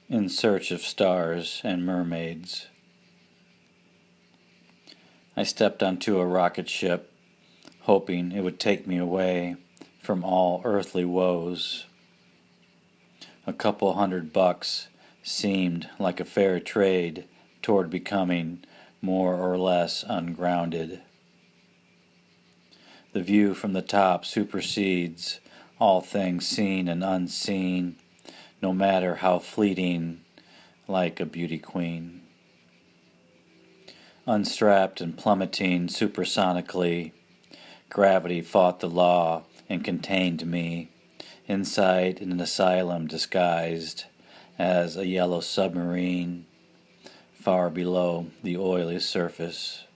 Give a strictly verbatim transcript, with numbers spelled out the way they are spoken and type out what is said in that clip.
in search of stars and mermaids. I stepped onto a rocket ship, hoping it would take me away from all earthly woes. A couple hundred bucks seemed like a fair trade toward becoming more or less ungrounded. The view from the top supersedes all things seen and unseen, no matter how fleeting, like a beauty queen. Unstrapped and plummeting supersonically, gravity fought the law and contained me, inside an asylum disguised as a yellow submarine, far below the oily surface.